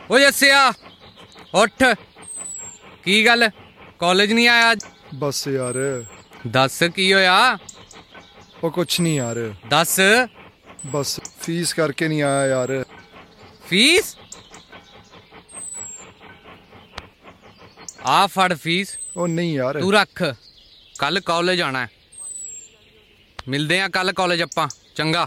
ਓ ਜੱਸਿਆ ਉੱਠ। ਕੀ ਗੱਲ ਕਾਲਜ ਨਹੀਂ ਆਇਆ ਅੱਜ? बस यार ਦੱਸ ਕੀ ਹੋਇਆ? वो कुछ नहीं यार, ਦੱਸ। बस फीस करके नहीं आया यार। ਫੀਸ? ਆ ਫੜ ਫੀਸ। ओ नहीं यार, ਤੂੰ ਰੱਖ, ਕੱਲ ਕਾਲਜ ਆਣਾ। ਮਿਲਦੇ ਆ ਕੱਲ ਕਾਲਜ ਆਪਾਂ। ਚੰਗਾ।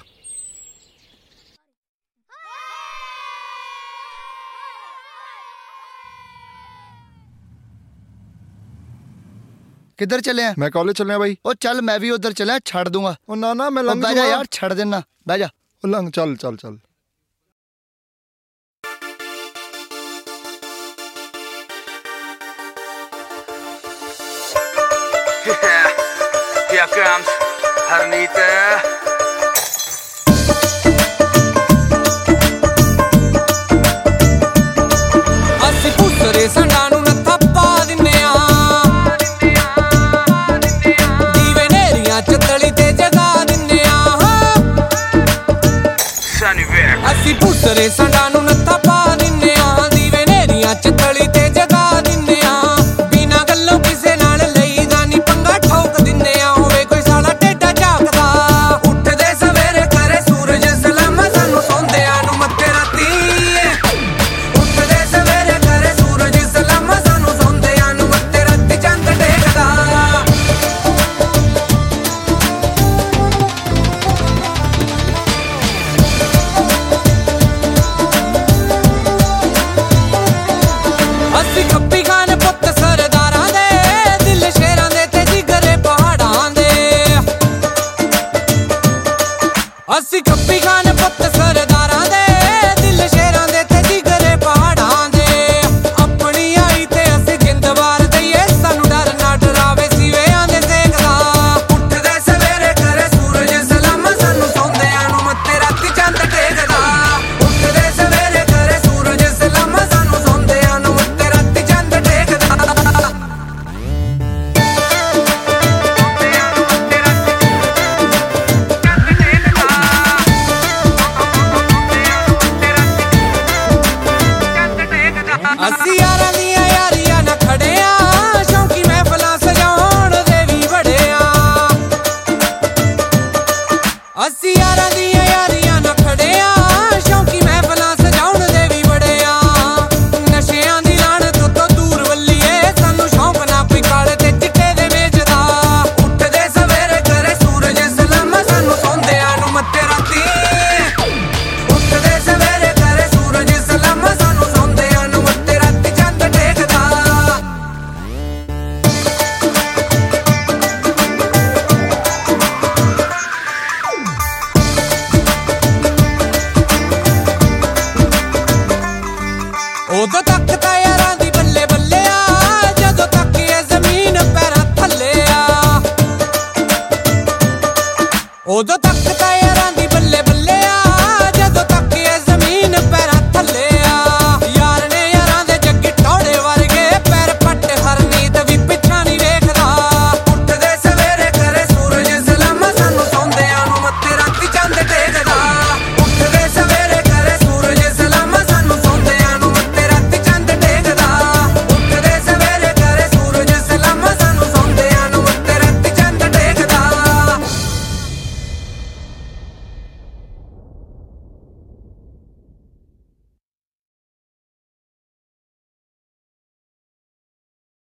किधर चले हैं? मैं कॉलेज चलने भाई। ओ चल मैं भी उधर चला, छड़ दूंगा। ओ ना ना मैं ओ लंघ बह जा जाऊंगा। यार, छड़ देना, बह जा। ओ लंघ, चल चल चल। Here comes Harneet. ਅਸੀਂ ਪੁੱਤਰੇ ਸੰਡਾਂ ਨੂੰ ਨੱਥਾ ਪਾ ਦਿੰਨੇ ਆ, ਦੀਵੇ ਨੇਰੀਆਂ ਚ ਤਲੀ ਤੇ ਜਗਾ ਦਿੰਨੇ ਆ। ਅਸੀਂ ਪੁੱਤਰੇ ਸੰਡਾਂ ਨੂੰ ਨੱਥਾ